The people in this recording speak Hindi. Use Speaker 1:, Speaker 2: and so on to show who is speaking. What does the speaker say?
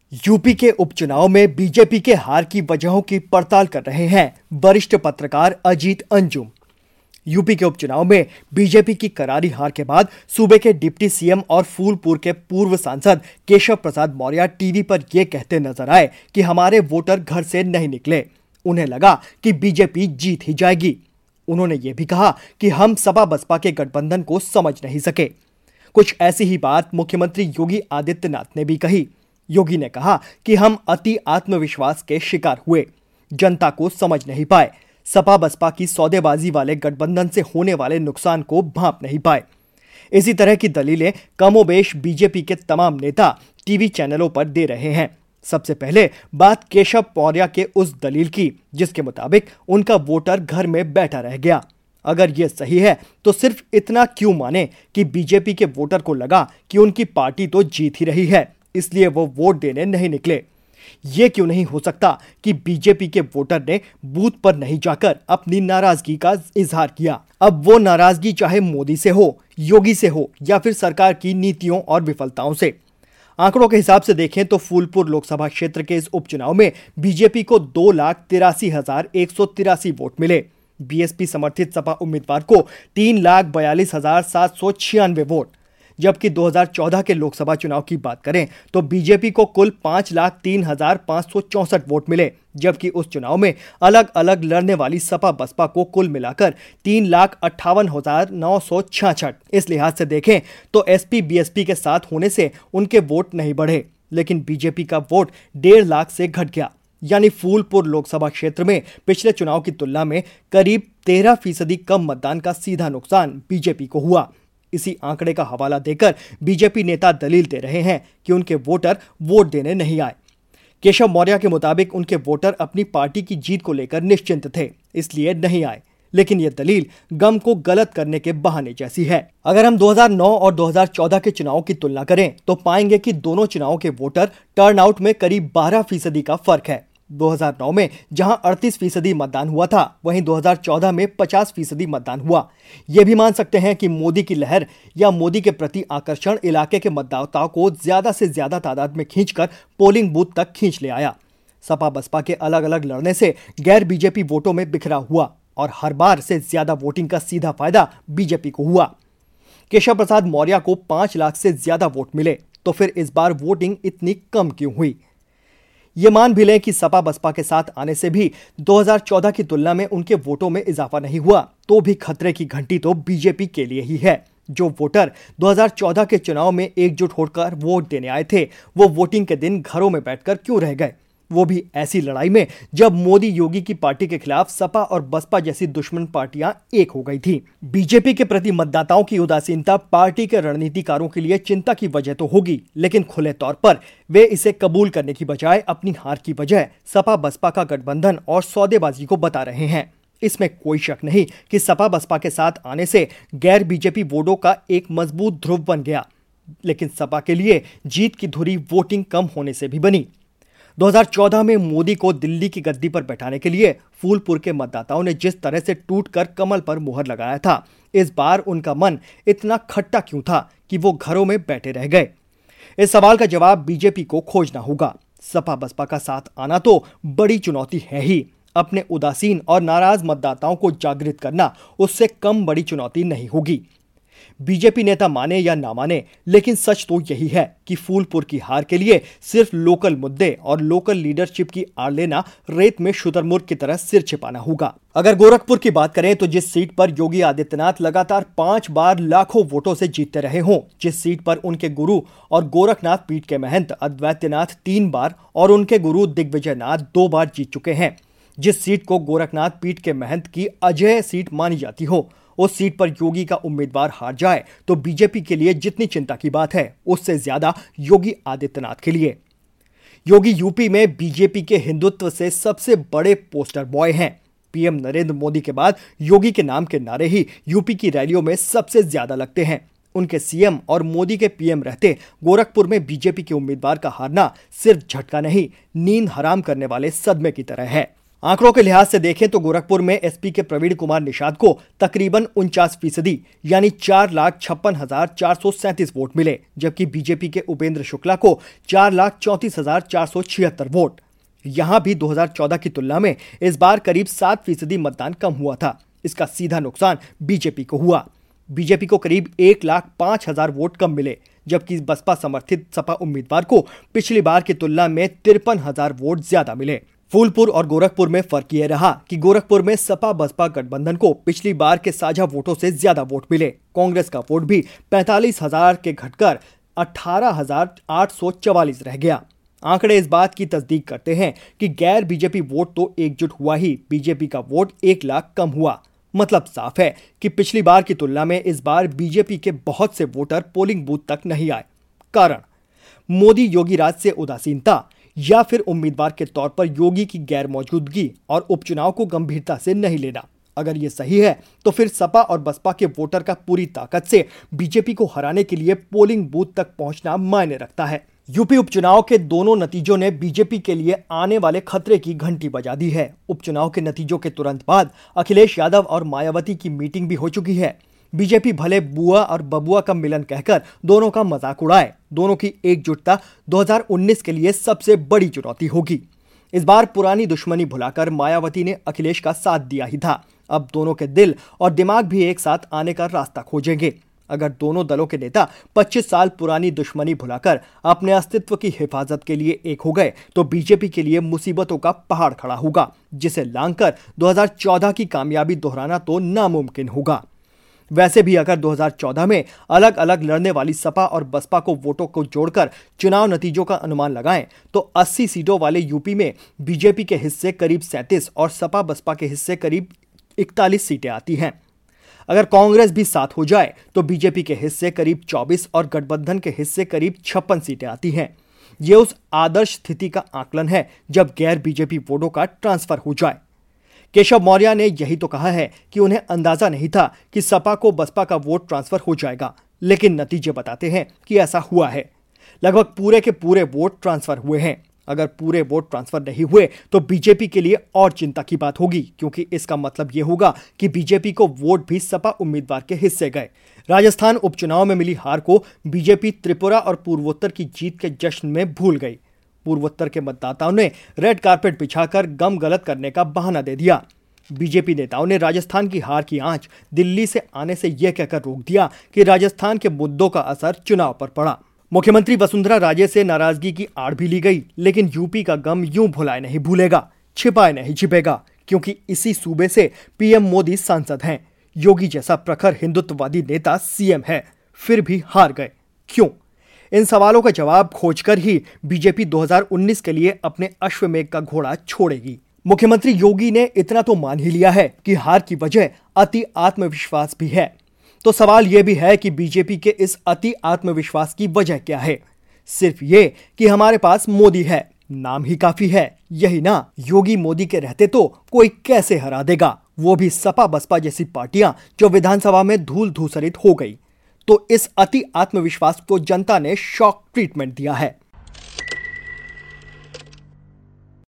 Speaker 1: यूपी के उपचुनाव में बीजेपी के हार की वजहों की पड़ताल कर रहे हैं वरिष्ठ पत्रकार अजीत अंजुम। यूपी के उपचुनाव में बीजेपी की करारी हार के बाद सूबे के डिप्टी सीएम और फूलपुर के पूर्व सांसद केशव प्रसाद मौर्य टीवी पर यह कहते नजर आए कि हमारे वोटर घर से नहीं निकले, उन्हें लगा कि बीजेपी जीत ही जाएगी। उन्होंने ये भी कहा कि हम सपा बसपा के गठबंधन को समझ नहीं सके। कुछ ऐसी ही बात मुख्यमंत्री योगी आदित्यनाथ ने भी कही। योगी ने कहा कि हम अति आत्मविश्वास के शिकार हुए, जनता को समझ नहीं पाए, सपा बसपा की सौदेबाजी वाले गठबंधन से होने वाले नुकसान को भांप नहीं पाए। इसी तरह की दलीलें कमोबेश बीजेपी के तमाम नेता टीवी चैनलों पर दे रहे हैं। सबसे पहले बात केशव मौर्य के उस दलील की जिसके मुताबिक उनका वोटर घर में बैठा रह गया। अगर यह सही है तो सिर्फ इतना क्यों माने कि बीजेपी के वोटर को लगा कि उनकी पार्टी तो जीत ही रही है, इसलिए वो वोट देने नहीं निकले। ये क्यों नहीं हो सकता कि बीजेपी के वोटर ने बूथ पर नहीं जाकर अपनी नाराजगी का इजहार किया। अब वो नाराजगी चाहे मोदी से हो, योगी से हो या फिर सरकार की नीतियों और विफलताओं से। आंकड़ों के हिसाब से देखें तो फूलपुर लोकसभा क्षेत्र के इस उपचुनाव में बीजेपी को 2,83,183 वोट मिले। बीएसपी समर्थित सपा उम्मीदवार को 3,42,796 वोट, जबकि 2014 के लोकसभा चुनाव की बात करें तो बीजेपी को कुल 5,03,564 वोट मिले, जबकि उस चुनाव में अलग अलग लड़ने वाली सपा बसपा को कुल मिलाकर 3,58,966। इस लिहाज से देखें तो एसपी बीएसपी के साथ होने से उनके वोट नहीं बढ़े, लेकिन बीजेपी का वोट 1.5 लाख से घट गया। यानी फूलपुर लोकसभा क्षेत्र में पिछले चुनाव की तुलना में करीब 13% कम मतदान का सीधा नुकसान बीजेपी को हुआ। इसी आंकड़े का हवाला देकर बीजेपी नेता दलील दे रहे हैं कि उनके वोटर वोट देने नहीं आए। केशव मौर्य के मुताबिक उनके वोटर अपनी पार्टी की जीत को लेकर निश्चिंत थे, इसलिए नहीं आए, लेकिन यह दलील गम को गलत करने के बहाने जैसी है। अगर हम 2009 और 2014 के चुनाव की तुलना करें तो पाएंगे कि दोनों चुनावों के वोटर टर्नआउट में करीब 12% का फर्क है। 2009 में जहां 38% मतदान हुआ था, वहीं 2014 में 50% मतदान हुआ। यह भी मान सकते हैं कि मोदी की लहर या मोदी के प्रति आकर्षण इलाके के मतदाताओं को ज्यादा से ज्यादा तादाद में खींचकर पोलिंग बूथ तक खींच ले आया। सपा बसपा के अलग अलग लड़ने से गैर बीजेपी वोटों में बिखरा हुआ और हर बार से ज्यादा वोटिंग का सीधा फायदा बीजेपी को हुआ। केशव प्रसाद मौर्य को 5 लाख से ज्यादा वोट मिले, तो फिर इस बार वोटिंग इतनी कम क्यों हुई? ये मान भी लें कि सपा बसपा के साथ आने से भी 2014 की तुलना में उनके वोटों में इजाफा नहीं हुआ, तो भी खतरे की घंटी तो बीजेपी के लिए ही है। जो वोटर 2014 के चुनाव में एकजुट होकर वोट देने आए थे, वो वोटिंग के दिन घरों में बैठकर क्यों रह गए? वो भी ऐसी लड़ाई में जब मोदी योगी की पार्टी के खिलाफ सपा और बसपा जैसी दुश्मन पार्टियां एक हो गई थी। बीजेपी के प्रति मतदाताओं की उदासीनता पार्टी के रणनीतिकारों के लिए चिंता की वजह तो होगी, लेकिन खुले तौर पर वे इसे कबूल करने की बजाय अपनी हार की वजह सपा बसपा का गठबंधन और सौदेबाजी को बता रहे हैं। इसमें कोई शक नहीं कि सपा बसपा के साथ आने से गैर बीजेपी वोटों का एक मजबूत ध्रुव बन गया, लेकिन सपा के लिए जीत की धुरी वोटिंग कम होने से भी बनी। 2014 में मोदी को दिल्ली की गद्दी पर बैठाने के लिए फूलपुर के मतदाताओं ने जिस तरह से टूटकर कमल पर मुहर लगाया था, इस बार उनका मन इतना खट्टा क्यों था कि वो घरों में बैठे रह गए? इस सवाल का जवाब बीजेपी को खोजना होगा। सपा बसपा का साथ आना तो बड़ी चुनौती है ही, अपने उदासीन और नाराज मतदाताओं को जागृत करना उससे कम बड़ी चुनौती नहीं होगी। बीजेपी नेता माने या ना माने, लेकिन सच तो यही है कि फूलपुर की हार के लिए सिर्फ लोकल मुद्दे और लोकल लीडरशिप की आड़ लेना रेत में शुतुरमुर्ग की तरह सिर छिपाना होगा। अगर गोरखपुर की बात करें तो जिस सीट पर योगी आदित्यनाथ लगातार 5 बार लाखों वोटों से जीतते रहे हों, जिस सीट पर उनके गुरु और गोरखनाथ पीठ के महंत अद्वैतनाथ 3 बार और उनके गुरु दिग्विजयनाथ 2 बार जीत चुके हैं, जिस सीट को गोरखनाथ पीठ के महंत की अजेय सीट मानी जाती हो, उस सीट पर योगी का उम्मीदवार हार जाए तो बीजेपी के लिए जितनी चिंता की बात है, उससे ज्यादा योगी आदित्यनाथ के लिए। योगी यूपी में बीजेपी के हिंदुत्व से सबसे बड़े पोस्टर बॉय हैं। पीएम नरेंद्र मोदी के बाद योगी के नाम के नारे ही यूपी की रैलियों में सबसे ज्यादा लगते हैं। उनके सीएम और मोदी के पीएम रहते गोरखपुर में बीजेपी के उम्मीदवार का हारना सिर्फ झटका नहीं, नींद हराम करने वाले सदमे की तरह है। आंकड़ों के लिहाज से देखें तो गोरखपुर में एसपी के प्रवीण कुमार निषाद को तकरीबन 49% यानी 4,56,437 वोट मिले, जबकि बीजेपी के उपेंद्र शुक्ला को 4,34,476 वोट। यहां भी 2014 की तुलना में इस बार करीब 7% मतदान कम हुआ था। इसका सीधा नुकसान बीजेपी को हुआ। बीजेपी को करीब 1,05,000 वोट कम मिले, जबकि बसपा समर्थित सपा उम्मीदवार को पिछली बार की तुलना में 53,000 वोट ज्यादा मिले। फूलपुर और गोरखपुर में फर्क यह रहा कि गोरखपुर में सपा बसपा गठबंधन को पिछली बार के साझा वोटों से ज्यादा वोट मिले। कांग्रेस का वोट भी 45,000 के घटकर 18,844 रह गया। आंकड़े इस बात की तस्दीक करते हैं कि गैर बीजेपी वोट तो एकजुट हुआ ही, बीजेपी का वोट 1 लाख कम हुआ। मतलब साफ है कि पिछली बार की तुलना में इस बार बीजेपी के बहुत से वोटर पोलिंग बूथ तक नहीं आए। कारण मोदी योगी राज से उदासीनता या फिर उम्मीदवार के तौर पर योगी की गैर मौजूदगी और उपचुनाव को गंभीरता से नहीं लेना। अगर ये सही है तो फिर सपा और बसपा के वोटर का पूरी ताकत से बीजेपी को हराने के लिए पोलिंग बूथ तक पहुंचना मायने रखता है। यूपी उपचुनाव के दोनों नतीजों ने बीजेपी के लिए आने वाले खतरे की घंटी बजा दी है। उपचुनाव के नतीजों के तुरंत बाद अखिलेश यादव और मायावती की मीटिंग भी हो चुकी है। बीजेपी भले बुआ और बबुआ का मिलन कहकर दोनों का मजाक उड़ाए, दोनों की एकजुटता 2019 के लिए सबसे बड़ी चुनौती होगी। इस बार पुरानी दुश्मनी भुलाकर मायावती ने अखिलेश का साथ दिया ही था। अब दोनों के दिल और दिमाग भी एक साथ आने का रास्ता खोजेंगे। अगर दोनों दलों के नेता 25 साल पुरानी दुश्मनी भुलाकर अपने अस्तित्व की हिफाजत के लिए एक हो गए तो बीजेपी के लिए मुसीबतों का पहाड़ खड़ा होगा, जिसे लांघकर 2014 की कामयाबी दोहराना तो नामुमकिन होगा। वैसे भी अगर 2014 में अलग अलग लड़ने वाली सपा और बसपा को वोटों को जोड़कर चुनाव नतीजों का अनुमान लगाएं तो 80 सीटों वाले यूपी में बीजेपी के हिस्से करीब 37 और सपा बसपा के हिस्से करीब 41 सीटें आती हैं। अगर कांग्रेस भी साथ हो जाए तो बीजेपी के हिस्से करीब 24 और गठबंधन के हिस्से करीब 56 सीटें आती हैं। यह उस आदर्श स्थिति का आकलन है जब गैर बीजेपी वोटों का ट्रांसफर हो जाए। केशव मौर्य ने यही तो कहा है कि उन्हें अंदाजा नहीं था कि सपा को बसपा का वोट ट्रांसफर हो जाएगा, लेकिन नतीजे बताते हैं कि ऐसा हुआ है। लगभग पूरे के पूरे वोट ट्रांसफर हुए हैं। अगर पूरे वोट ट्रांसफर नहीं हुए तो बीजेपी के लिए और चिंता की बात होगी, क्योंकि इसका मतलब यह होगा कि बीजेपी को वोट भी सपा उम्मीदवार के हिस्से गए। राजस्थान उपचुनाव में मिली हार को बीजेपी त्रिपुरा और पूर्वोत्तर की जीत के जश्न में भूल गई। पूर्वोत्तर के मतदाताओं ने रेड कारपेट बिछाकर गम गलत करने का बहाना दे दिया। बीजेपी नेताओं ने राजस्थान की हार की आंच दिल्ली से आने से यह कहकर रोक दिया कि राजस्थान के मुद्दों का असर चुनाव पर पड़ा। मुख्यमंत्री वसुंधरा राजे से नाराजगी की आड़ भी ली गई, लेकिन यूपी का गम यूं भुलाए नहीं भूलेगा, छिपाए नहीं छिपेगा, क्योंकि इसी सूबे से पीएम मोदी सांसद हैं। योगी जैसा प्रखर हिंदुत्ववादी नेता सीएम है, फिर भी हार गए क्यों? इन सवालों का जवाब खोजकर ही बीजेपी 2019 के लिए अपने अश्वमेघ का घोड़ा छोड़ेगी। मुख्यमंत्री योगी ने इतना तो मान ही लिया है कि हार की वजह अति आत्मविश्वास भी है। तो सवाल यह भी है कि बीजेपी के इस अति आत्मविश्वास की वजह क्या है? सिर्फ ये कि हमारे पास मोदी है, नाम ही काफी है, यही ना? योगी मोदी के रहते तो कोई कैसे हरा देगा, वो भी सपा बसपा जैसी पार्टियां जो विधानसभा में धूल धूसरित हो गई। तो इस अति आत्मविश्वास को जनता ने शॉक ट्रीटमेंट दिया है।